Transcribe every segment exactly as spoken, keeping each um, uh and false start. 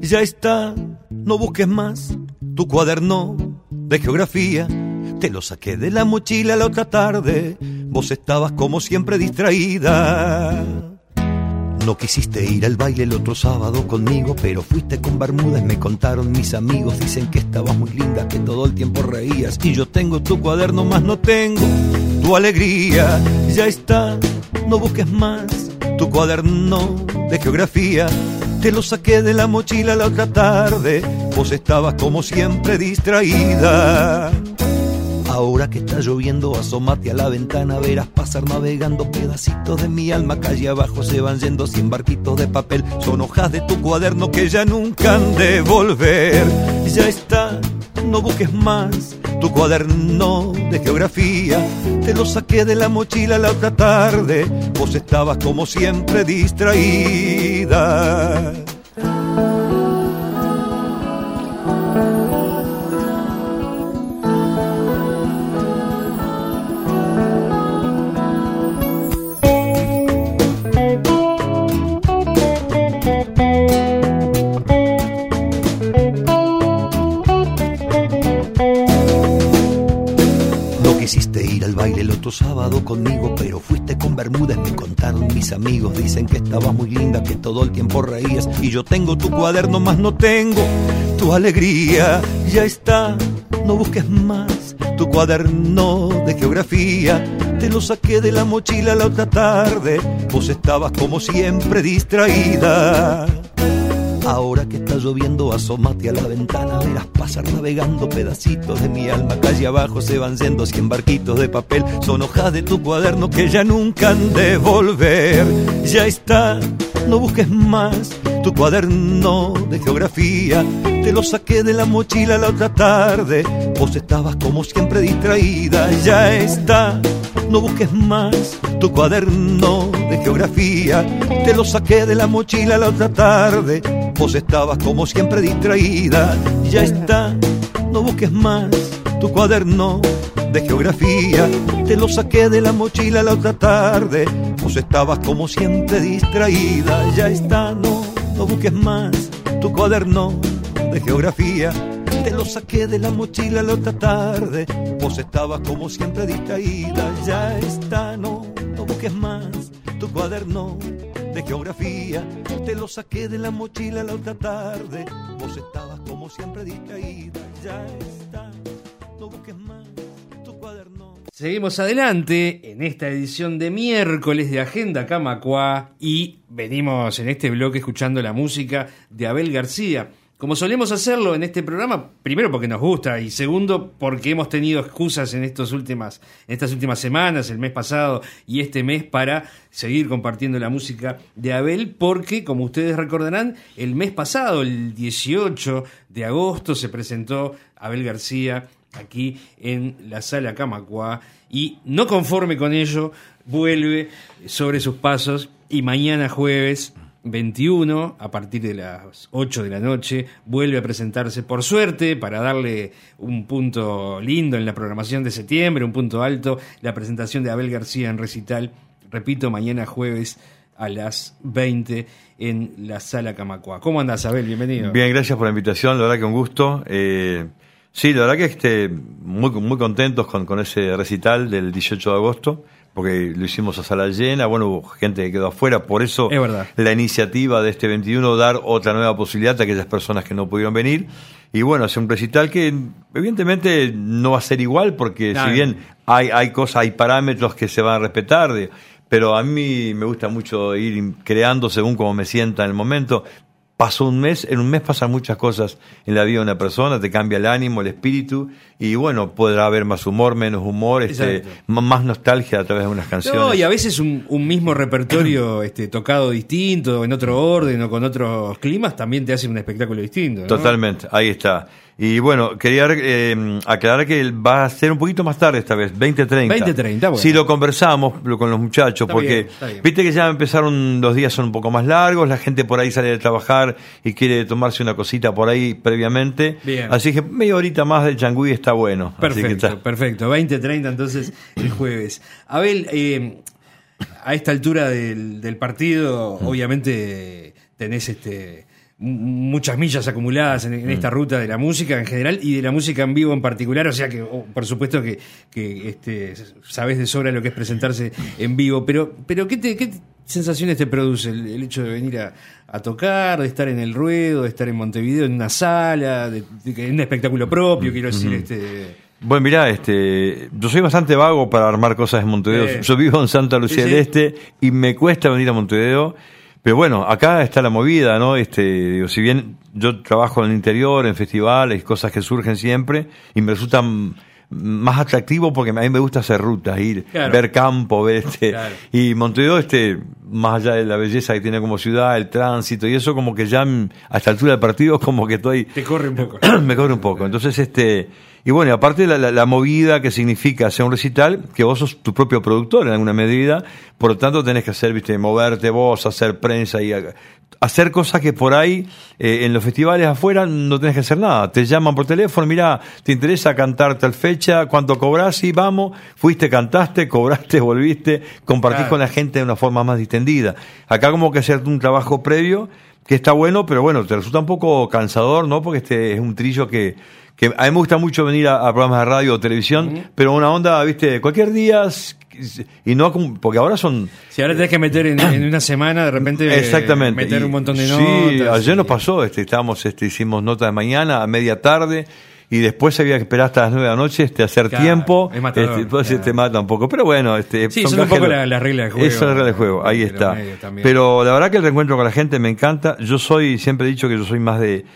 ya está, no busques más tu cuaderno de geografía. Te lo saqué de la mochila la otra tarde, vos estabas como siempre distraída. No quisiste ir al baile el otro sábado conmigo, pero fuiste con Bermudas, me contaron mis amigos. Dicen que estabas muy linda, que todo el tiempo reías. Y yo tengo tu cuaderno, más no tengo tu alegría. Ya está, no busques más tu cuaderno de geografía. Te lo saqué de la mochila la otra tarde, vos estabas como siempre distraída. Ahora que está lloviendo, asómate a la ventana, verás pasar navegando pedacitos de mi alma. Calle abajo se van yendo cien barquitos de papel, son hojas de tu cuaderno que ya nunca han de volver. Ya está, no busques más tu cuaderno de geografía. Te lo saqué de la mochila la otra tarde, vos estabas como siempre distraída. Quisiste ir al baile el otro sábado conmigo, pero fuiste con Bermudas, me contaron mis amigos. Dicen que estabas muy linda, que todo el tiempo reías. Y yo tengo tu cuaderno, más no tengo tu alegría. Ya está, no busques más tu cuaderno de geografía. Te lo saqué de la mochila la otra tarde, vos estabas como siempre distraída. Ahora que está lloviendo, asómate a la ventana, verás pasar navegando pedacitos de mi alma. Calle abajo se van yendo cien barquitos de papel, son hojas de tu cuaderno que ya nunca han de volver. Ya está, no busques más tu cuaderno de geografía. Te lo saqué de la mochila la otra tarde, vos estabas como siempre distraída. Ya está, no busques más tu cuaderno de geografía. Te lo saqué de la mochila la otra tarde, vos estabas como siempre distraída. Ya está, no busques más tu cuaderno de geografía. Te lo saqué de la mochila la otra tarde, vos estabas como siempre distraída. Ya está, no, no busques más tu cuaderno de geografía. Te lo saqué de la mochila la otra tarde, vos estabas como siempre distraída. Ya está, no, no busques más tu cuaderno de geografía. Te lo saqué de la mochila la otra tarde, vos estabas como siempre distraída. Ya está, no busques más tu cuaderno. Seguimos adelante en esta edición de miércoles de Agenda Camacuá y venimos en este bloque escuchando la música de Abel García. Como solemos hacerlo en este programa, primero porque nos gusta y segundo porque hemos tenido excusas en, estos últimas, en estas últimas semanas, el mes pasado y este mes, para seguir compartiendo la música de Abel, porque, como ustedes recordarán, el mes pasado, el dieciocho de agosto, se presentó Abel García aquí en la Sala Camacuá y, no conforme con ello, vuelve sobre sus pasos y mañana jueves veintiuno, a partir de las ocho de la noche, vuelve a presentarse, por suerte, para darle un punto lindo en la programación de septiembre, un punto alto, la presentación de Abel García en recital, repito, mañana jueves a las veinte en la Sala Camacuá. ¿Cómo andás, Abel? Bienvenido. Bien, gracias por la invitación, la verdad que un gusto. Eh, sí, la verdad que este, muy, muy contentos con, con ese recital del dieciocho de agosto, porque lo hicimos a sala llena, bueno, hubo gente que quedó afuera, por eso es verdad. La iniciativa de este veintiuno, dar otra nueva posibilidad a aquellas personas que no pudieron venir, y bueno, hacer un recital que evidentemente no va a ser igual, porque nah, si bien hay, hay cosas, hay parámetros que se van a respetar, de, pero a mí me gusta mucho ir creando según como me sienta en el momento. Pasó un mes, en un mes pasan muchas cosas en la vida de una persona, te cambia el ánimo, el espíritu, y bueno, podrá haber más humor, menos humor, este, más nostalgia a través de unas canciones. No, y a veces un, un mismo repertorio este, tocado distinto, en otro orden o con otros climas, también te hace un espectáculo distinto, ¿no? Totalmente, ahí está. Y bueno, quería eh, aclarar que va a ser un poquito más tarde esta vez, veinte treinta. veinte treinta, bueno. Sí, lo conversamos con los muchachos, está porque bien, está bien. Viste que ya empezaron, los días son un poco más largos, la gente por ahí sale de trabajar y quiere tomarse una cosita por ahí previamente. Bien. Así que media horita más de changüí está bueno. Perfecto, así que está. perfecto. veinte treinta entonces el jueves. Abel, eh, a esta altura del, del partido, mm. obviamente tenés este... muchas millas acumuladas en, en esta ruta de la música en general y de la música en vivo en particular, o sea que oh, por supuesto que, que este, sabes de sobra lo que es presentarse en vivo, pero, pero ¿qué, te, qué sensaciones te produce el, el hecho de venir a, a tocar, de estar en el ruedo, de estar en Montevideo en una sala, de, de, en un espectáculo propio, quiero decir, uh-huh. este... Bueno, mirá, este, yo soy bastante vago para armar cosas en Montevideo. Eh. Yo vivo en Santa Lucía sí, del sí. Este y me cuesta venir a Montevideo. Pero bueno, acá está la movida, ¿no? Este, digo, si bien yo trabajo en el interior, en festivales, cosas que surgen siempre, y me resultan más atractivo porque a mí me gusta hacer rutas, ir, claro. ver campo, ver este, claro. y Montevideo, este, más allá de la belleza que tiene como ciudad, el tránsito y eso, como que ya a esta altura del partido, como que estoy... Te corre un poco. me corre un poco. Entonces, este... Y bueno, aparte la, la, la movida que significa hacer un recital, que vos sos tu propio productor en alguna medida, por lo tanto tenés que hacer, viste, moverte vos, hacer prensa y hacer cosas que por ahí eh, en los festivales afuera no tenés que hacer nada. Te llaman por teléfono, mirá, ¿te interesa cantar tal fecha? ¿Cuánto cobrás? Y vamos, fuiste, cantaste, cobraste, volviste, compartís claro. con la gente de una forma más distendida. Acá como que hacer un trabajo previo que está bueno, pero bueno, te resulta un poco cansador, ¿no? Porque este es un trillo que... que a mí me gusta mucho venir a, a programas de radio o televisión, uh-huh. pero una onda, viste, cualquier día, y no porque ahora son... Si ahora tenés que meter en, en una semana, de repente, exactamente. meter un montón de notas. Sí, ayer y... nos pasó, este, estábamos, este, hicimos notas de mañana a media tarde, y después había que esperar hasta las nueve de la noche, este, hacer claro, tiempo, es matador, este, entonces claro. te mata un poco, pero bueno, este, sí, son, son un poco las la reglas del juego. Eso es la regla del juego, ahí está. Pero la verdad que el reencuentro con la gente me encanta. Yo soy, siempre he dicho que yo soy más de,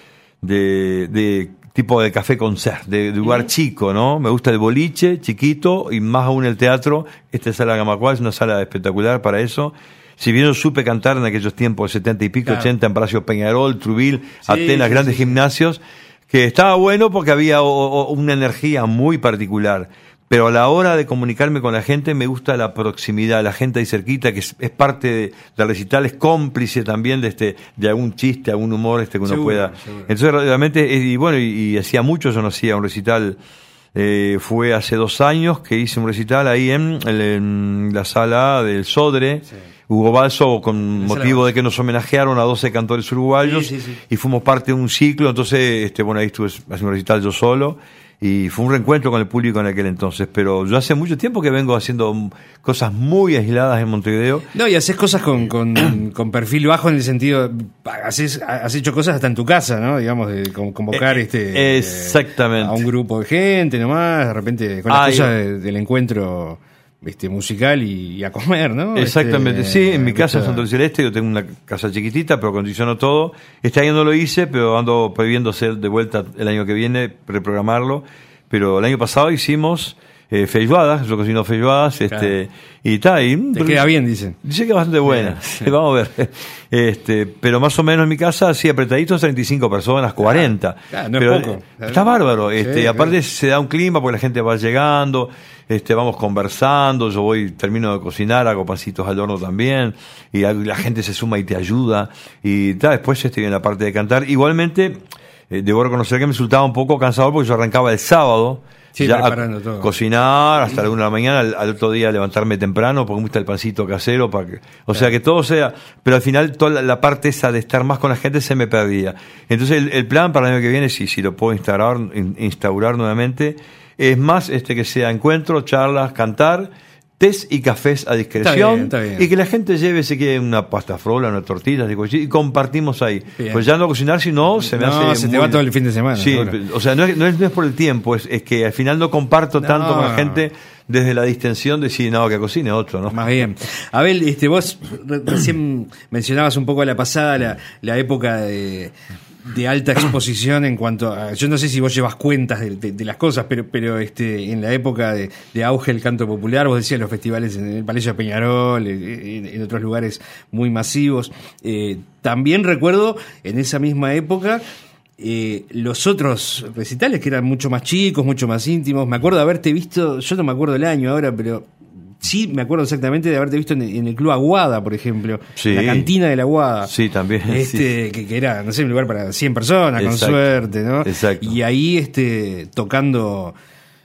de, de tipo de café concert, de, de lugar chico, ¿no? Me gusta el boliche, chiquito, y más aún el teatro. Esta sala Camacuá es una sala espectacular para eso. Si bien yo supe cantar en aquellos tiempos, setenta y pico, claro. ochenta, en Palacio Peñarol, Trubil, sí, Atenas, sí, grandes sí, gimnasios, que estaba bueno porque había o, o, una energía muy particular. Pero a la hora de comunicarme con la gente me gusta la proximidad, la gente ahí cerquita, que es, es parte de, del recital, es cómplice también de este de algún chiste, algún humor este que uno seguro, pueda. Seguro. Entonces realmente, y bueno, y, y hacía mucho yo no hacía un recital, eh, fue hace dos años que hice un recital ahí en, en, en la sala del Sodre, sí. Hugo Balso, con motivo de que nos homenajearon a doce cantores uruguayos, sí, sí, sí. y fuimos parte de un ciclo, entonces, este bueno, ahí estuve haciendo un recital yo solo, y fue un reencuentro con el público en aquel entonces, pero yo hace mucho tiempo que vengo haciendo cosas muy aisladas en Montevideo. No, y haces cosas con, con, con perfil bajo en el sentido, haces, has hecho cosas hasta en tu casa, ¿no? Digamos, de convocar eh, este exactamente. Eh, a un grupo de gente nomás, de repente con las Ay, cosas de, del encuentro este musical y, y a comer, ¿no? Exactamente, este, sí, en mi casa en Santa Lucía del Este, yo tengo una casa chiquitita, pero acondiciono todo. Este año no lo hice, pero ando previendo hacer de vuelta el año que viene, reprogramarlo. Pero el año pasado hicimos eh, feijoadas, yo cocino feijoadas, claro. este, y está y te queda bien, dicen. Dice que es bastante buena, sí, sí. Vamos a ver. Este, pero más o menos en mi casa, sí, apretaditos, treinta y cinco personas, cuarenta. Claro, no pero es poco. Está bárbaro, este, sí, y aparte sí. se da un clima porque la gente va llegando. Este, vamos conversando, yo voy, termino de cocinar, hago pancitos al horno también, y la gente se suma y te ayuda, y ta, después este, viene la parte de cantar. Igualmente, eh, debo reconocer que me resultaba un poco cansador porque yo arrancaba el sábado, sí, ya a todo. cocinar hasta la una de la mañana, al, al otro día levantarme temprano porque me gusta el pancito casero, para que, o claro. sea que todo sea, pero al final toda la, la parte esa de estar más con la gente se me perdía. Entonces el, el plan para el año que viene, si, si lo puedo instaurar, in, instaurar nuevamente, es más este que sea encuentro, charlas, cantar, tés y cafés a discreción, está bien, está bien. Y que la gente lleve, si quiere, una pasta frola, una tortilla, y compartimos ahí. Bien. Pues ya no cocinar, si no, se me no, hace se muy... te va todo el fin de semana. Sí, ahora. O sea, no es, no, es, no es por el tiempo, es, es que al final no comparto no. tanto con la gente desde la distensión de decir, no, que cocine otro, ¿no? Más bien. Abel, este, vos re- recién mencionabas un poco a la pasada, la, la época de... de alta exposición en cuanto a, yo no sé si vos llevas cuentas de, de, de las cosas, pero pero este en la época de, de auge del canto popular, vos decías los festivales en el Palacio de Peñarol, en, en otros lugares muy masivos. Eh, también recuerdo en esa misma época eh, los otros recitales que eran mucho más chicos, mucho más íntimos. Me acuerdo de haberte visto, yo no me acuerdo el año ahora, pero sí, me acuerdo exactamente de haberte visto en, en el Club Aguada, por ejemplo. Sí. La cantina de la Aguada. Sí, también. Este, sí. Que, que era, no sé, un lugar para cien personas, Exacto. con suerte, ¿no? Exacto. Y ahí este, tocando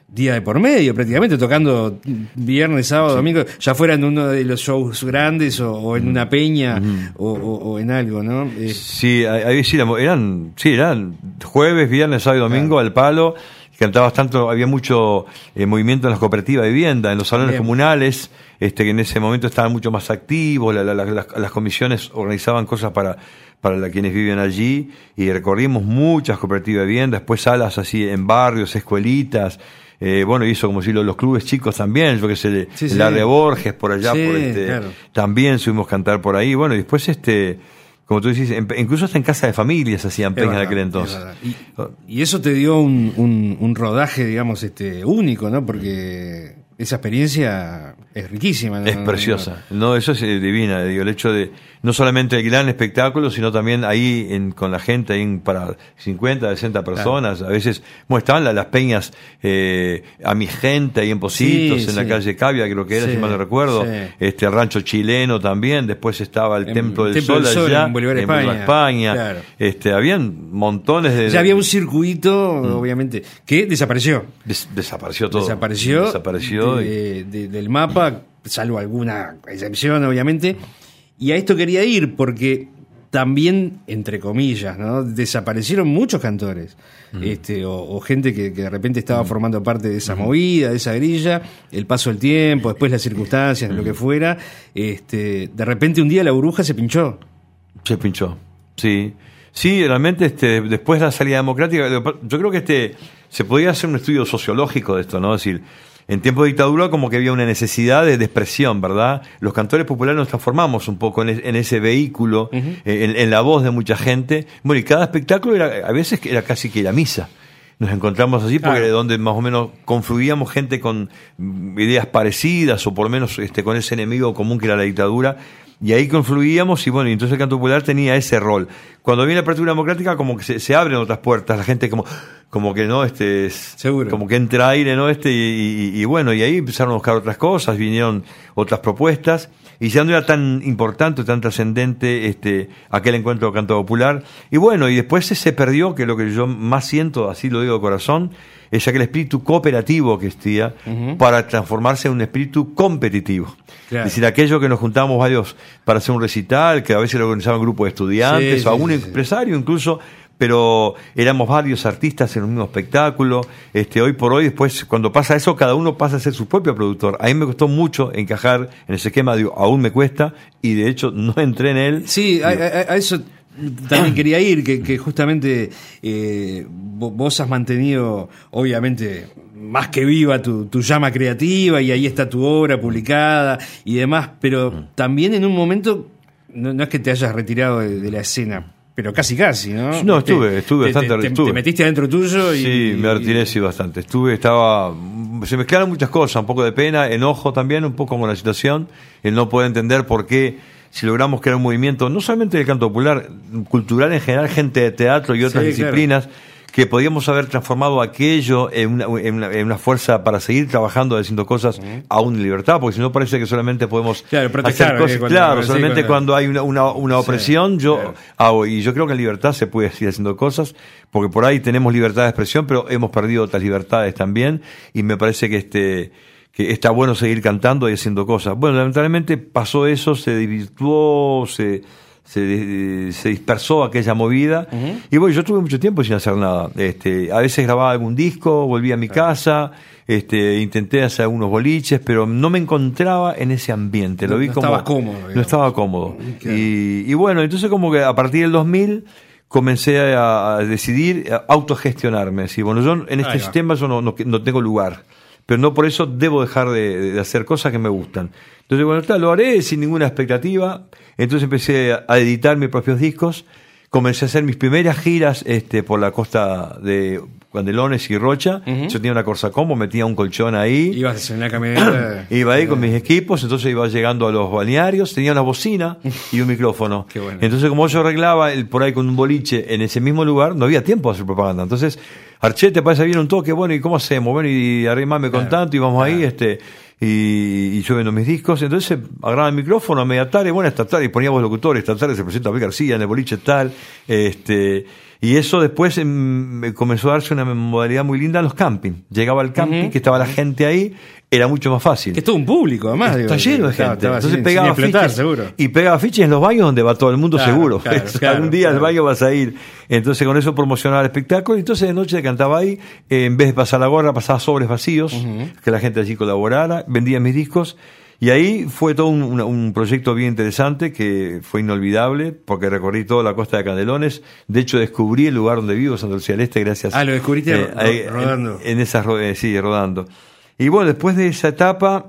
día de por medio, prácticamente, tocando viernes, sábado, sí. domingo, ya fuera en uno de los shows grandes o, o en una peña mm. o, o, o en algo, ¿no? Eh. Sí, ahí sí, eran, sí, eran jueves, viernes, sábado y domingo, claro. al palo, cantabas tanto, había mucho eh, movimiento en las cooperativas de vivienda, en los salones Bien. comunales, este que en ese momento estaban mucho más activos, la, la, la, las, las comisiones organizaban cosas para... para la, quienes viven allí, y recorrimos muchas cooperativas de vivienda, después salas así en barrios, escuelitas, eh, bueno, hizo como si los, los clubes chicos también, yo que sé, sí, sí. la de Borges, por allá, sí, por este, claro. también subimos a cantar por ahí, bueno, y después este, como tú dices, en, incluso hasta en casa de familias hacían peñas en aquel entonces. Y, y eso te dio un, un, un rodaje, digamos, este único, ¿no? Porque esa experiencia es riquísima, ¿no? Es preciosa, no, eso es divina, digo, el hecho de no solamente el gran espectáculo, sino también ahí en, con la gente ahí en, para cincuenta, sesenta personas, claro. a veces, bueno, estaban las, las peñas eh, a mi gente ahí en Positos, sí, en sí. la calle Cavia, creo que era, sí, si mal no recuerdo, sí. este Rancho Chileno también, después estaba el en, Templo del Templo Sol, del Sol allá, en Bolívar, en España, Bolívar, España. Claro. este, habían montones de... Ya había un circuito, mm. obviamente, que desapareció. Des, desapareció todo. Desapareció, desapareció de, y... de, del mapa, salvo alguna excepción, obviamente. Y a esto quería ir porque también, entre comillas, ¿no? desaparecieron muchos cantores, mm. este, o, o gente que, que de repente estaba mm. formando parte de esa mm. movida, de esa grilla, el paso del tiempo, después las circunstancias, mm. lo que fuera, este, de repente un día la burbuja se pinchó. Se pinchó, sí. Sí, realmente este, después de la salida democrática, yo creo que este se podía hacer un estudio sociológico de esto, ¿no? Es decir, en tiempo de dictadura como que había una necesidad de, de expresión, ¿verdad? Los cantores populares nos transformamos un poco en, es, en ese vehículo, uh-huh. en, en la voz de mucha gente. Bueno, y cada espectáculo era, a veces era casi que la misa. Nos encontramos así porque era donde más o menos confluíamos gente con ideas parecidas o por lo menos este, con ese enemigo común que era la dictadura. Y ahí confluíamos y bueno, y entonces el canto popular tenía ese rol. Cuando viene la apertura democrática como que se, se abren otras puertas, la gente como como que no este Seguro. como que entra aire, ¿no? Este y, y, y bueno, y ahí empezaron a buscar otras cosas, vinieron otras propuestas y ya no era tan importante, tan trascendente este aquel encuentro de canto popular. Y bueno, y después se, se perdió, que lo que yo más siento, así lo digo de corazón, es aquel espíritu cooperativo que existía uh-huh. para transformarse en un espíritu competitivo. Claro. Es decir, aquello que nos juntábamos varios para hacer un recital, que a veces lo organizaban un grupo de estudiantes sí, o algún sí, empresario sí. incluso, pero éramos varios artistas en un mismo espectáculo. Este, hoy por hoy, después, cuando pasa eso, cada uno pasa a ser su propio productor. A mí me costó mucho encajar en ese esquema, digo, aún me cuesta, y de hecho no entré en él. Sí, a, a, a eso también quería ir, que, que justamente eh, vos has mantenido, obviamente, más que viva tu, tu llama creativa, y ahí está tu obra publicada y demás, pero también en un momento, no, no es que te hayas retirado de, de la escena, pero casi casi, ¿no? No, estuve, te, estuve te, bastante. Te, estuve. te metiste adentro tuyo y... Sí, me retiré, sí, bastante. Estuve, estaba... Se mezclaron muchas cosas, un poco de pena, enojo también, un poco con la situación, el no poder entender por qué, si logramos crear un movimiento, no solamente del canto popular, cultural en general, gente de teatro y otras sí, disciplinas, claro. que podíamos haber transformado aquello en una, en una, en una fuerza para seguir trabajando, haciendo cosas uh-huh. aún en libertad, porque si no parece que solamente podemos claro, hacer cosas. Cuando, claro, sí, solamente cuando, cuando hay una, una, una opresión, sí, yo claro. hago, y yo creo que en libertad se puede seguir haciendo cosas, porque por ahí tenemos libertad de expresión, pero hemos perdido otras libertades también, y me parece que este... que está bueno seguir cantando y haciendo cosas. Bueno, lamentablemente pasó eso, se desvirtuó, se, se, se dispersó aquella movida, uh-huh. y bueno, yo tuve mucho tiempo sin hacer nada. Este, a veces grababa algún disco, volvía a mi claro. casa, este, intenté hacer algunos boliches, pero no me encontraba en ese ambiente. Lo vi no como, estaba cómodo. Digamos. No estaba cómodo. Claro. Y, y bueno, entonces como que a partir del dos mil comencé a, a decidir a autogestionarme. Decir, bueno, yo en este sistema yo no, no, no tengo lugar, pero no por eso debo dejar de, de hacer cosas que me gustan. Entonces, bueno, está, lo haré sin ninguna expectativa. Entonces empecé a editar mis propios discos, comencé a hacer mis primeras giras este, por la costa de Candelones y Rocha. Uh-huh. Yo tenía una Corsacombo, metía un colchón ahí. Ibas en una camioneta. Iba ahí con mis equipos, entonces iba llegando a los balnearios, tenía una bocina y un micrófono. Qué bueno. Entonces, como yo arreglaba el, por ahí con un boliche en ese mismo lugar, no había tiempo de hacer propaganda. Entonces, Arché, ¿te parece bien un toque? Bueno, ¿y cómo hacemos? Bueno, y arrimame con claro, tanto, y vamos claro. ahí, este, y, y yo vendo mis discos. Entonces agarraba el micrófono a media tarde, bueno, esta tarde, y poníamos locutores, esta tarde se presenta Abel García en el boliche tal, este... Y eso después eh, comenzó a darse una modalidad muy linda en los campings. Llegaba al camping, uh-huh. que estaba la gente ahí, era mucho más fácil. Que es todo un público, además. Está digo, lleno de estaba, gente. estaba Entonces sin, pegaba sin explotar, fiches, seguro. Y pegaba fiches en los baños donde va todo el mundo, claro, seguro. Claro, claro, Algún día claro. al baño vas a ir. Entonces con eso promocionaba el espectáculo. Y entonces de noche cantaba ahí, eh, en vez de pasar la gorra, pasaba sobres vacíos, uh-huh. que la gente allí colaborara, vendía mis discos. Y ahí fue todo un, un, un proyecto bien interesante que fue inolvidable porque recorrí toda la costa de Canelones. De hecho, descubrí el lugar donde vivo, Santa Lucía del Este, gracias. Ah, lo descubriste eh, ro- ahí, rodando. En, en esas, eh, sí, rodando. Y bueno, después de esa etapa,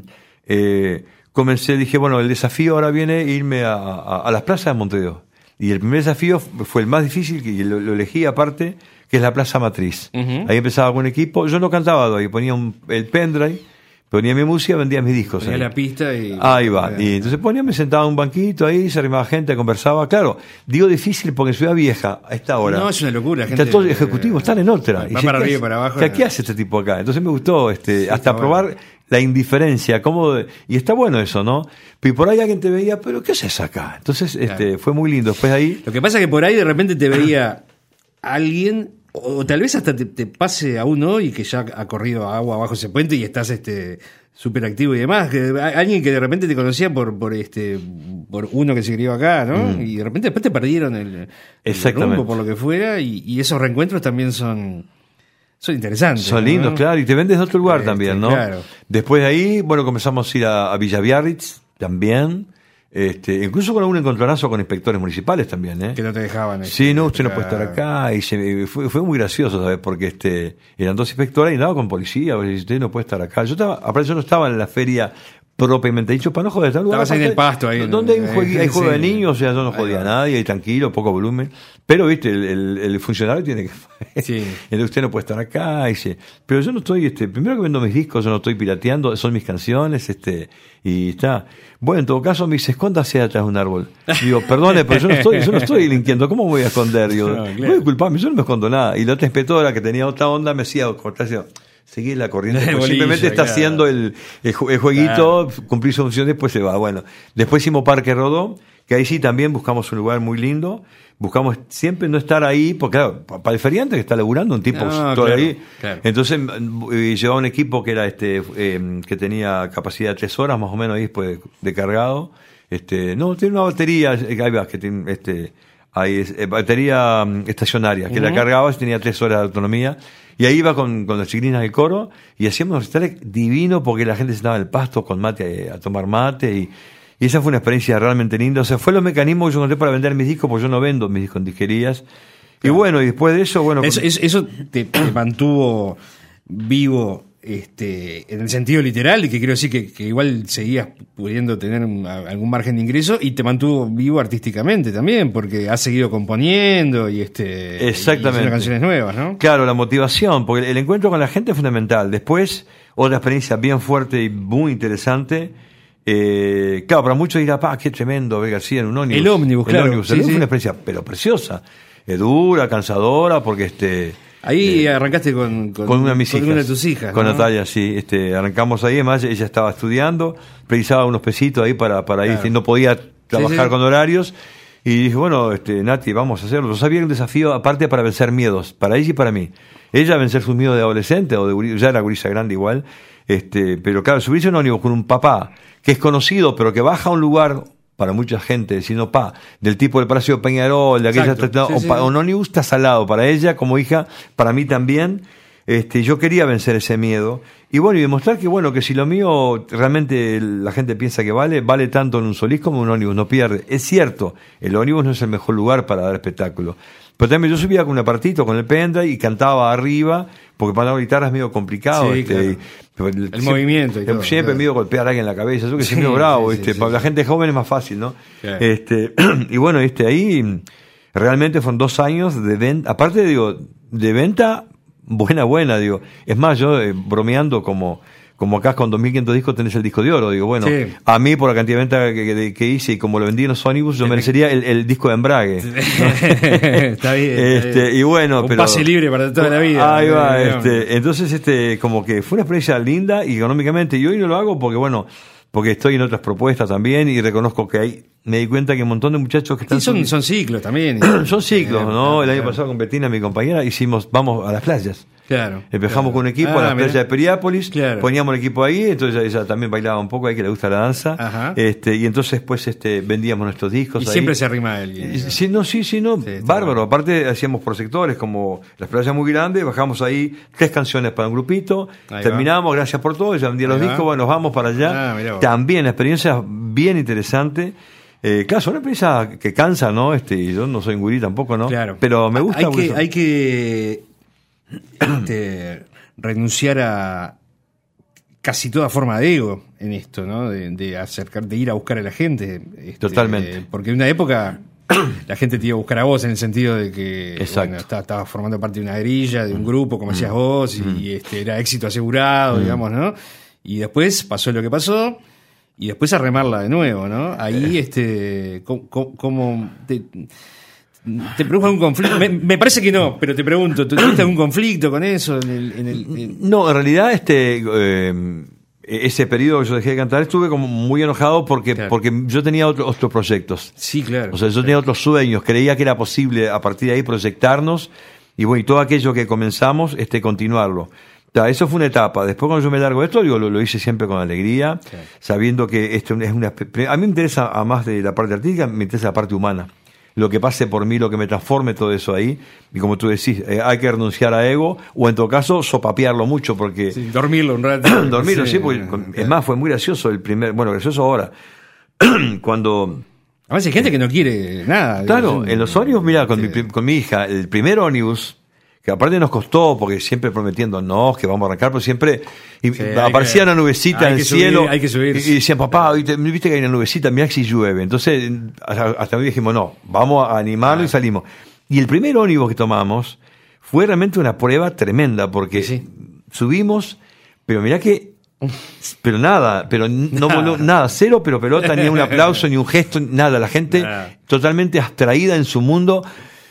eh, comencé, dije, bueno, el desafío ahora viene irme a, a, a las plazas de Montevideo. Y el primer desafío fue el más difícil, que lo, lo elegí aparte, que es la Plaza Matriz. Uh-huh. Ahí empezaba con un equipo. Yo no cantaba ahí, ponía un, el pendrive. Ponía mi música, vendía mis discos. Ponía ahí. la pista y... Ahí va. Y entonces ponía, me sentaba en un banquito ahí, se arrimaba gente, conversaba. Claro, digo difícil porque en Ciudad Vieja, a esta hora... No, es una locura. Gente, está todo ejecutivo, están en otra. Va y para ¿qué arriba y hace, para abajo. ¿Qué, ¿Qué hace este tipo acá? Entonces me gustó este sí, hasta probar bueno. la indiferencia. Cómo, y está bueno eso, ¿no? Y por ahí alguien te veía, pero ¿qué haces acá? Entonces este claro. fue muy lindo. Después de ahí... Lo que pasa es que por ahí de repente te veía alguien... O tal vez hasta te, te pase a uno y que ya ha corrido agua abajo ese puente y estás este súper activo y demás. Que, alguien que de repente te conocía por por este por uno que se crió acá, ¿no? Mm. Y de repente después te perdieron el, el rumbo por lo que fuera. Y, y esos reencuentros también son, son interesantes. Son ¿no? lindos, claro. Y te ven desde otro lugar este, también, ¿no? Claro. Después de ahí, bueno, comenzamos a ir a, a Villa Biarritz también. Este, incluso con algún encontronazo con inspectores municipales también, ¿eh? Que no te dejaban. Sí, este, no, usted no puede estar acá. Y se, fue, fue muy gracioso, ¿sabes? Porque este, eran dos inspectores y nada con policía. Y usted no puede estar acá. Yo estaba, aparte yo no estaba en la feria propiamente dicho, para no joder. Estabas ahí en el pasto. Ahí donde hay, un juego, hay juego sí. de niños, o sea, yo no jodía a nadie, ahí tranquilo, poco volumen. Pero, viste, el, el, el funcionario tiene que... Sí. Entonces usted no puede estar acá. Dice, pero yo no estoy, este, primero que vendo mis discos, yo no estoy pirateando, son mis canciones, este, y está... Bueno, en todo caso me dice, escóndase atrás de un árbol. Digo, perdone, pero yo no estoy, yo no estoy delinquiendo, ¿cómo me voy a esconder? Digo, no, claro. Disculpame, yo no me escondo nada. Y la otra inspectora que tenía otra onda me decía, cortarse, seguir la corriente, pues bolilla, simplemente está claro. haciendo el, el, el jueguito, claro. Cumplir su función, después se va. Bueno, después hicimos Parque Rodó, que ahí sí también buscamos un lugar muy lindo. Buscamos siempre no estar ahí, porque claro, para el feriante que está laburando, un tipo no, todo claro, ahí. Claro. Entonces eh, llevaba un equipo que era este eh, que tenía capacidad de tres horas más o menos ahí después de, de cargado. Este, no, tiene una batería, ahí va, que tiene este, ahí es, eh, batería um, estacionaria, que uh-huh. la cargaba y tenía tres horas de autonomía. Y ahí iba con, con las chiquilinas del coro y hacíamos unos recitales divinos porque la gente se estaba en el pasto con mate, a tomar mate y Y esa fue una experiencia realmente linda. O sea, fue los mecanismos que yo encontré para vender mis discos, porque yo no vendo mis discos en disquerías. Y bueno, y después de eso, bueno... Eso, eso, eso te, te mantuvo vivo este, en el sentido literal, y que quiero decir que, que igual seguías pudiendo tener un, algún margen de ingreso, y te mantuvo vivo artísticamente también, porque has seguido componiendo y, este, Exactamente. y canciones nuevas, ¿no? Claro, la motivación, porque el encuentro con la gente es fundamental. Después, otra experiencia bien fuerte y muy interesante... Eh, claro, para muchos dirá, pa, qué tremendo, Abel García en un ómnibus. El ómnibus, el claro. Ómnibus. Sí, el ómnibus sí. fue una experiencia, pero preciosa. Es dura, cansadora, porque este... Ahí eh, arrancaste con, con, con una de mis con hijas. una de tus hijas. Con ¿no? Natalia, sí. Este, arrancamos ahí, además ella estaba estudiando, precisaba unos pesitos ahí para, para ir, claro. No podía trabajar sí, sí. con horarios. Y dije, bueno, este, Nati, vamos a hacerlo. Yo sabía un desafío aparte para vencer miedos, para ella y para mí. Ella vencer sus miedos de adolescente, o de ya era gurisa grande igual. Este, pero claro, subirse a un ómnibus con un papá que es conocido, pero que baja a un lugar para mucha gente, sino pa, del tipo del Palacio de Peñarol, de aquella, Exacto, sí, o, sí. pa, un ómnibus está salado para ella como hija, para mí también. Este, yo quería vencer ese miedo y bueno, y demostrar que bueno, que si lo mío realmente la gente piensa que vale, vale tanto en un solís como en un ómnibus, no pierde. Es cierto, el ómnibus no es el mejor lugar para dar espectáculo. Pero también yo subía con un apartito, con el pendrive y cantaba arriba, porque para la guitarra es medio complicado. Sí, este, claro. y, el siempre, movimiento y todo. Siempre claro. medio golpear a alguien en la cabeza, eso que sí, es medio bravo, sí, este, sí, para sí. la gente joven es más fácil, ¿no? Claro. Este, y bueno, este, ahí realmente fueron dos años de venta, aparte digo, de venta buena, buena, digo. Es más, yo eh, bromeando como... como acá con dos mil quinientos discos tenés el disco de oro. Digo, bueno, sí. A mí por la cantidad de venta que, que, que hice y como lo vendí en los ónibus, yo merecería el, el disco de embrague. ¿No? Está bien. Este, está bien. Y bueno, un pero, pase libre para toda la vida. Ahí va, este, entonces este, como que fue una experiencia linda y económicamente, y hoy no lo hago porque bueno, porque estoy en otras propuestas también y reconozco que hay, me di cuenta que un montón de muchachos que están... Sí, son, son ciclos también. Son ciclos, ¿no? El año pasado con Betina, mi compañera, hicimos, vamos a las playas. Claro. Empezamos claro. con un equipo ah, a las mirá. playas de Periápolis, claro. Poníamos el equipo ahí, entonces ella también bailaba un poco, ahí que le gusta la danza. Ajá. Este, y entonces pues este, vendíamos nuestros discos. Y ahí. siempre se arrima alguien. Y, sí, no, sí, sí, no, sí, bárbaro. Bueno. Aparte hacíamos por sectores, como las playas muy grandes, bajamos ahí tres canciones para un grupito, ahí terminamos, va. Gracias por todo, ella vendía ahí los va. discos, bueno, nos vamos para allá. Ah, también experiencia bien interesante. Eh, claro, es una experiencia que cansa, ¿no? Este, yo no soy un gurí tampoco, ¿no? Claro. Pero me gusta. Hay que, hay que este, renunciar a casi toda forma de ego en esto, ¿no? De, de acercar, de ir a buscar a la gente. Este, Totalmente. Porque en una época la gente te iba a buscar a vos en el sentido de que bueno, estabas estaba formando parte de una grilla, de un grupo, como decías vos, y, mm. y este, era éxito asegurado, mm. digamos, ¿no? Y después pasó lo que pasó. Y después a remarla de nuevo, ¿no? Ahí, este, ¿cómo te, te produjo algún conflicto? Me, me parece que no, pero te pregunto, ¿tuviste algún conflicto con eso? En el, en el, en... No, en realidad, este, eh, ese periodo que yo dejé de cantar, estuve como muy enojado porque, claro. porque yo tenía otro, otros proyectos. Sí, claro. O sea, yo claro. tenía otros sueños, creía que era posible a partir de ahí proyectarnos y bueno, y todo aquello que comenzamos, este, continuarlo. Eso fue una etapa. Después cuando yo me largo de esto, digo, lo, lo hice siempre con alegría, sí. sabiendo que esto es una... A mí me interesa, a más de la parte artística, me interesa la parte humana. Lo que pase por mí, lo que me transforme, todo eso ahí. Y como tú decís, eh, hay que renunciar a ego, o en todo caso, sopapearlo mucho, porque... Sí, dormirlo un rato. dormirlo, sí, sí porque, claro. Es más, fue muy gracioso el primer... Bueno, gracioso ahora. Cuando... A veces hay gente que no quiere nada. Claro, en los ónibus, mira, con, sí. mi, con mi hija, el primer ónibus... que aparte nos costó, porque siempre prometiéndonos que vamos a arrancar, pero siempre y sí, aparecía que, una nubecita en el cielo, subir, hay que subir. Y, y decían, papá, ¿viste, viste que hay una nubecita? Mirá si llueve. Entonces, hasta, hasta hoy dijimos, no, vamos a animarlo ah. y salimos. Y el primer ónibus que tomamos fue realmente una prueba tremenda, porque sí. subimos, pero mirá que, pero nada, pero no voló nada, cero, pero pelota, ni un aplauso, ni un gesto, nada. La gente nada. Totalmente abstraída en su mundo.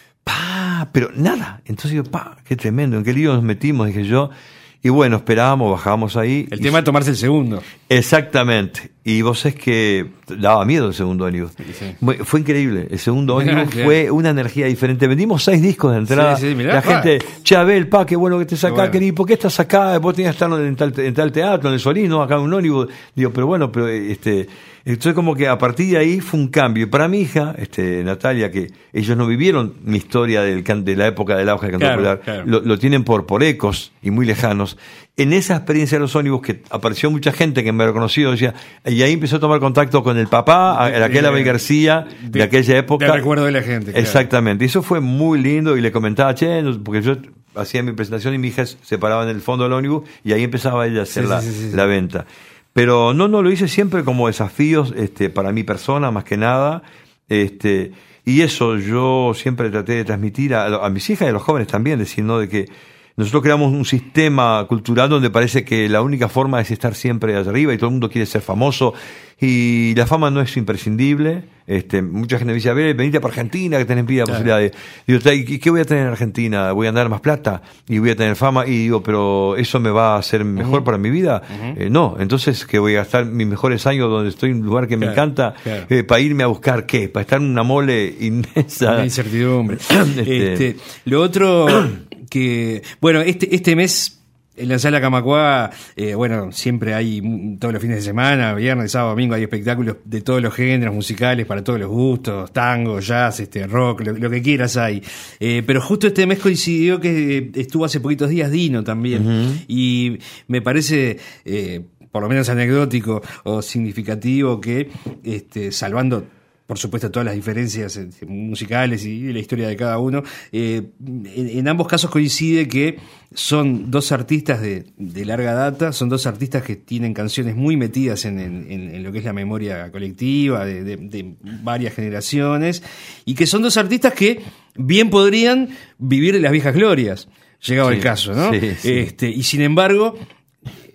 Pero nada, entonces yo, pa, qué tremendo, en qué lío nos metimos, dije yo, y bueno, esperábamos, bajábamos ahí. El tema de tomarse el segundo. Exactamente, y vos es que daba miedo el segundo ónibus. Sí. Fue increíble, el segundo ónibus fue una energía diferente. Vendimos seis discos de entrada, sí, sí, mirá, la pa. gente, Chabel, pa, qué bueno que estés acá, bueno. querido, ¿por qué estás acá? Vos tenías que estar en tal, en tal teatro, en el Solís, acá en un ónibus. Digo, pero bueno, pero este... Entonces como que a partir de ahí fue un cambio. Y para mi hija, este, Natalia, que ellos no vivieron mi historia del can, de la época del auge del canto claro, popular, claro. Lo, lo tienen por, por ecos y muy lejanos. En esa experiencia de los ónibus que apareció mucha gente que me reconocido, decía, y ahí empezó a tomar contacto con el papá, de, aquel Abel García, de, de aquella época. De recuerdo de la gente. Claro. Exactamente. Y eso fue muy lindo y le comentaba, che, porque yo hacía mi presentación y mi hija se paraba en el fondo del ónibus y ahí empezaba ella a hacer sí, la, sí, sí, sí. la venta. Pero no, no, lo hice siempre como desafíos este, para mi persona, más que nada. Este, y eso yo siempre traté de transmitir a, a mis hijas y a los jóvenes también, decir, ¿no? De que nosotros creamos un sistema cultural donde parece que la única forma es estar siempre allá arriba y todo el mundo quiere ser famoso. Y la fama no es imprescindible. Este, mucha gente me dice, a ver, venite para Argentina, que tenés vida, claro. posibilidad de... Digo, ¿y qué voy a tener en Argentina? ¿Voy a ganar más plata? ¿Y voy a tener fama? Y digo, ¿pero eso me va a hacer mejor uh-huh. para mi vida? Uh-huh. Eh, no, entonces, ¿que voy a gastar mis mejores años donde estoy en un lugar que claro, me encanta? Claro. Eh, ¿Para irme a buscar qué? ¿Para estar en una mole inmensa? Una incertidumbre. este... Este, lo otro que... Bueno, este, este mes... En la Sala Camacuá, eh, bueno, siempre hay, todos los fines de semana, viernes, sábado, domingo, hay espectáculos de todos los géneros musicales, para todos los gustos, tango, jazz, este, rock, lo, lo que quieras hay. Eh, pero justo este mes coincidió que estuvo hace poquitos días Dino también. Uh-huh. Y me parece, eh, por lo menos anecdótico o significativo que, este, salvando... por supuesto todas las diferencias musicales y la historia de cada uno, eh, en, en ambos casos coincide que son dos artistas de, de larga data, son dos artistas que tienen canciones muy metidas en, en, en lo que es la memoria colectiva de, de, de varias generaciones, y que son dos artistas que bien podrían vivir en las viejas glorias, llegado sí, el caso, ¿no? Sí, sí. Este, y sin embargo...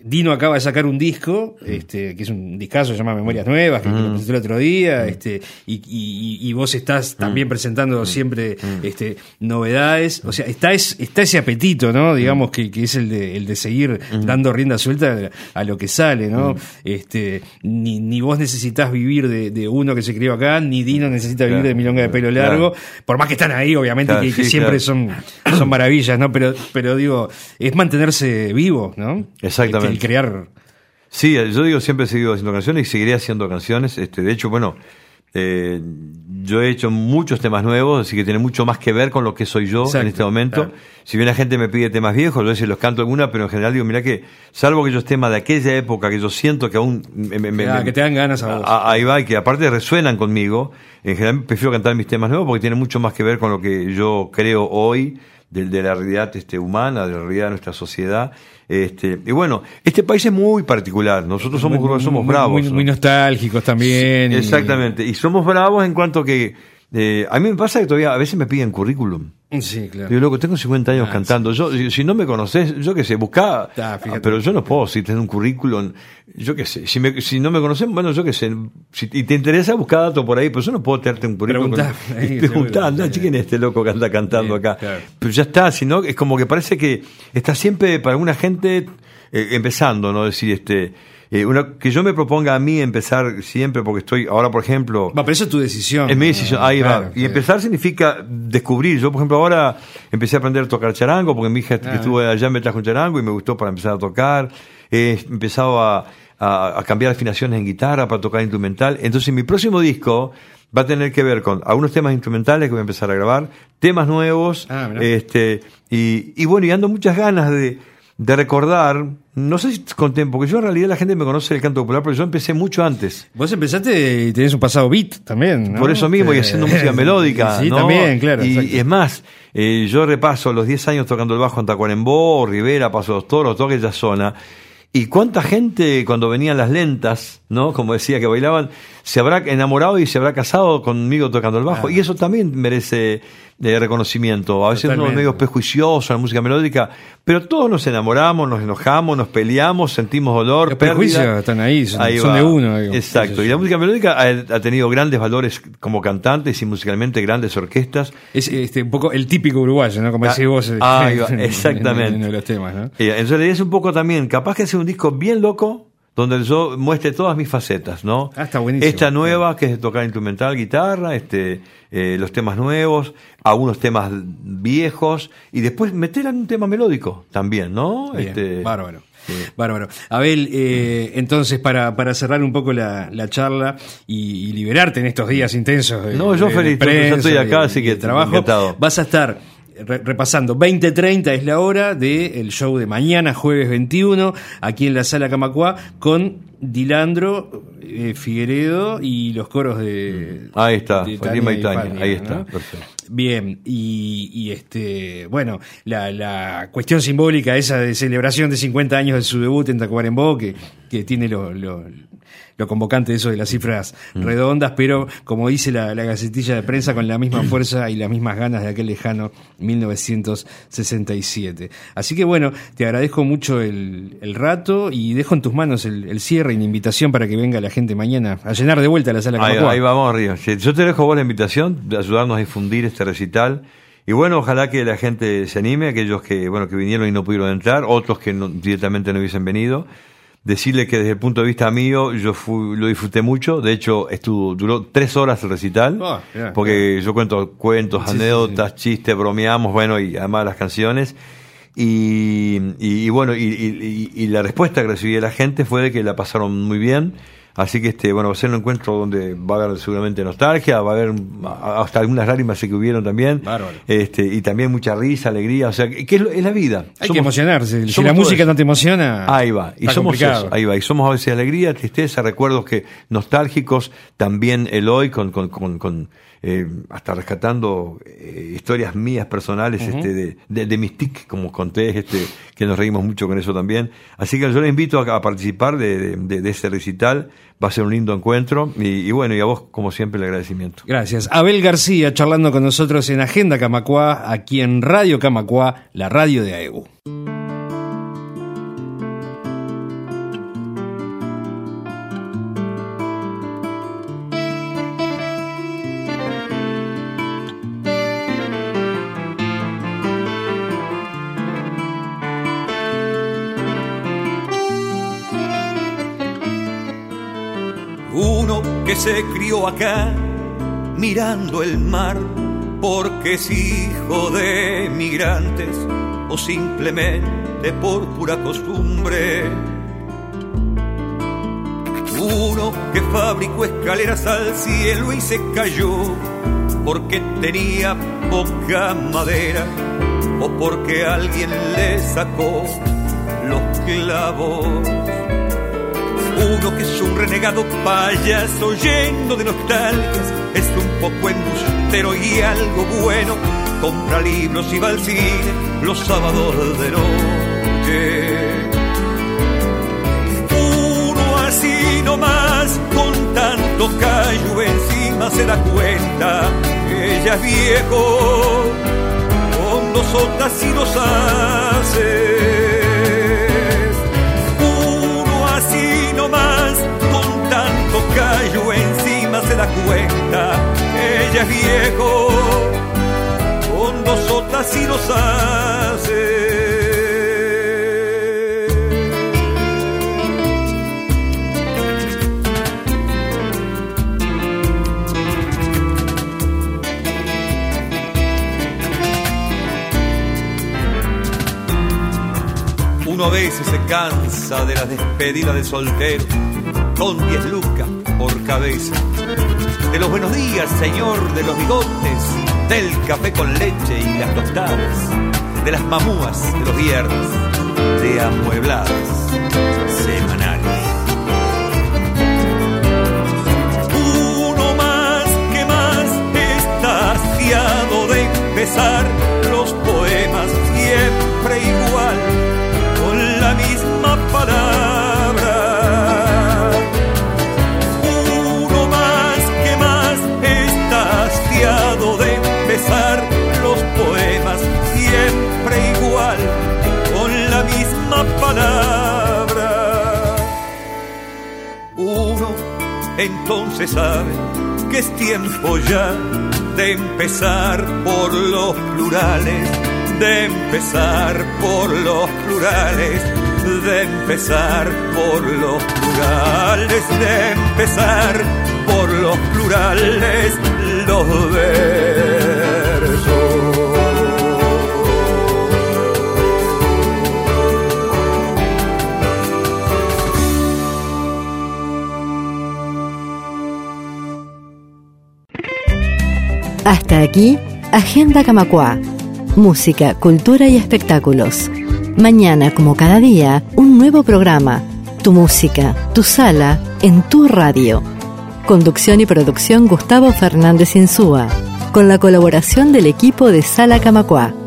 Dino acaba de sacar un disco, este, que es un discazo, se llama Memorias Nuevas, que, mm. que lo presenté el otro día, mm. este, y, y, y vos estás también mm. presentando mm. siempre mm. este, novedades. O sea, está, es, está ese apetito, ¿no? Digamos, que, que es el de, el de seguir mm. dando rienda suelta a lo que sale, ¿no? Mm. Este, ni, ni vos necesitás vivir de, de uno que se crió acá, ni Dino necesita vivir claro. de Milonga de Pelo Largo, claro. por más que están ahí, obviamente, claro, que, que sí, siempre claro. son, son maravillas, ¿no? Pero, pero digo, es mantenerse vivo, ¿no? Exactamente. El crear. Sí, yo digo, siempre he seguido haciendo canciones y seguiré haciendo canciones. Este, de hecho, bueno, eh, yo he hecho muchos temas nuevos, así que tiene mucho más que ver con lo que soy yo Exacto, en este momento. Claro. Si bien la gente me pide temas viejos, yo a veces los canto alguna, pero en general digo, mirá que, salvo aquellos temas de aquella época que yo siento que aún me, me, me, ah, que te dan ganas a vos. A, ahí va, y que aparte resuenan conmigo, en general prefiero cantar mis temas nuevos porque tienen mucho más que ver con lo que yo creo hoy, de, de la realidad este, humana, de la realidad de nuestra sociedad. Este, y bueno, este país es muy particular. Nosotros somos, muy, somos muy, bravos. Muy, muy nostálgicos también. Sí, exactamente. Y somos bravos en cuanto que eh, a mí me pasa que todavía a veces me piden currículum. Sí, claro. Digo, loco, tengo cincuenta años ah, cantando. Sí. Yo, si no me conoces, yo qué sé, buscá. Ah, pero yo no puedo, si tenés un currículum, yo qué sé. Si, me, si no me conocen, bueno, yo qué sé. Si y te interesa, buscar datos por ahí, pero yo no puedo tenerte un currículum. Preguntá. Y preguntá, anda, ¿quién es este loco que anda cantando sí, acá? Claro. Pero ya está, sino es como que parece que está siempre para alguna gente eh, empezando, ¿no? Decir, este. Eh, una, que yo me proponga a mí empezar siempre, porque estoy, ahora por ejemplo... Va, pero eso es tu decisión. Es mi decisión, ahí claro, va. Y sí. empezar significa descubrir. Yo, por ejemplo, ahora empecé a aprender a tocar charango, porque mi hija ah, que estuvo allá me trajo un charango y me gustó para empezar a tocar. He empezado a, a, a cambiar afinaciones en guitarra para tocar instrumental. Entonces mi próximo disco va a tener que ver con algunos temas instrumentales que voy a empezar a grabar, temas nuevos, ah, este y, y bueno, y ando muchas ganas de... de recordar, no sé si con tiempo, porque yo en realidad la gente me conoce del canto popular, pero yo empecé mucho antes. Vos empezaste y tenés un pasado beat también, ¿no? Por eso mismo, eh, y haciendo música melódica, sí, ¿no? también, claro. Y, y es más, eh, yo repaso los diez años tocando el bajo en Tacuarembó, Rivera, Paso de los Toros, toda aquella zona. Y cuánta gente cuando venían las lentas, ¿no? Como decía, que bailaban, se habrá enamorado y se habrá casado conmigo tocando el bajo. Ah. Y eso también merece eh, reconocimiento. A veces Totalmente. Uno es medio prejuicioso en la música melódica, pero todos nos enamoramos, nos enojamos, nos peleamos, sentimos dolor, los prejuicios están ahí, son, ahí son de uno. Digo. Exacto. Y la música melódica ha, ha tenido grandes valores como cantantes y musicalmente grandes orquestas. Es este, un poco el típico uruguayo, ¿no? Como ah, decís vos. Ah, exactamente. En, en, en los temas, ¿no? Eh, en realidad es un poco también, capaz que hace un disco bien loco, donde yo muestre todas mis facetas, ¿no? Ah, está buenísimo. Esta nueva, que es de tocar instrumental, guitarra, este, eh, los temas nuevos, algunos temas viejos, y después meter en un tema melódico también, ¿no? Bien, este, bárbaro. Sí. Bárbaro. Abel, eh, entonces para, para cerrar un poco la, la charla y, y liberarte en estos días intensos de, no, yo de, feliz, de prensa, yo estoy acá, de, así que de trabajo, encantado. Vas a estar repasando, veinte treinta es la hora del show de mañana, jueves veintiuno, aquí en la Sala Camacuá, con Dilandro, eh, Figueredo y los coros de... Ahí está, de Fatima y Tania, Fania, ahí está, ¿no? Perfecto. Bien, y, y este, bueno, la, la cuestión simbólica esa de celebración de cincuenta años de su debut en Tacuarembó, que, que tiene lo, lo, lo convocante de eso de las cifras mm. redondas, pero como dice la, la gacetilla de prensa, con la misma fuerza y las mismas ganas de aquel lejano mil novecientos sesenta y siete. Así que bueno, te agradezco mucho el, el rato y dejo en tus manos el, el cierre y la invitación para que venga la gente mañana a llenar de vuelta la Sala Camacuá. Ahí, ahí vamos, Río. Yo te dejo vos la invitación de ayudarnos a difundir este recital. Y bueno, ojalá que la gente se anime, aquellos que bueno que vinieron y no pudieron entrar, otros que no, directamente no hubiesen venido. Decirle que desde el punto de vista mío, yo fui, lo disfruté mucho. De hecho, estuvo, duró tres horas el recital, oh, yeah, porque yeah. yo cuento cuentos, sí, anécdotas, sí, sí. chistes, bromeamos, bueno, y además las canciones. Y, y, y bueno, y, y, y la respuesta que recibí de la gente fue de que la pasaron muy bien. Así que este bueno va a ser un encuentro donde va a haber seguramente nostalgia, va a haber hasta algunas lágrimas que hubieron también. Bárbaro. Este y también mucha risa, alegría, o sea, que es, es la vida. Hay somos, que emocionarse, si la música eso. No te emociona. Ahí va, y somos eso, ahí va, y somos a veces alegría, tristeza, recuerdos que nostálgicos, también el hoy con con con, con eh, hasta rescatando eh, historias mías personales, uh-huh. este de, de, de mis tics, como conté, este que nos reímos mucho con eso también. Así que yo les invito a, a participar de, de, de ese recital. Va a ser un lindo encuentro y, y bueno, y a vos como siempre el agradecimiento. Gracias. Abel García charlando con nosotros en Agenda Camacuá, aquí en Radio Camacuá, la radio de A E B U. porque se crió acá mirando el mar, porque es hijo de migrantes o simplemente por pura costumbre. Uno que fabricó escaleras al cielo y se cayó porque tenía poca madera o porque alguien le sacó los clavos. Uno que es un renegado payaso lleno de nostalgias, es un poco embustero y algo bueno, compra libros y va al cine los sábados de noche. Uno así nomás, con tanto callo encima, se da cuenta que ya es viejo, con dos otras y dos haces. Uno así nomás, con tanto callo encima, se da cuenta que ya es viejo, con dos otras y dos haces. Uno a veces se cansa de las despedidas de soltero, con diez lucas por cabeza, de los buenos días, señor, de los bigotes, del café con leche y las tostadas, de las mamúas de los viernes, de amuebladas semanales. Uno más que más está hastiado de empezar los poemas siempre igual, con la misma palabra. Uno más que más está hastiado de empezar los poemas siempre igual, con la misma palabra. Uno entonces sabe que es tiempo ya de empezar por los plurales, de empezar por los plurales, de empezar por los plurales, de empezar por los plurales, los versos. Hasta aquí, Agenda Camacuá. Música, cultura y espectáculos. Mañana, como cada día, un nuevo programa. Tu música, tu sala, en tu radio. Conducción y producción Gustavo Fernández Insúa, con la colaboración del equipo de Sala Camacuá.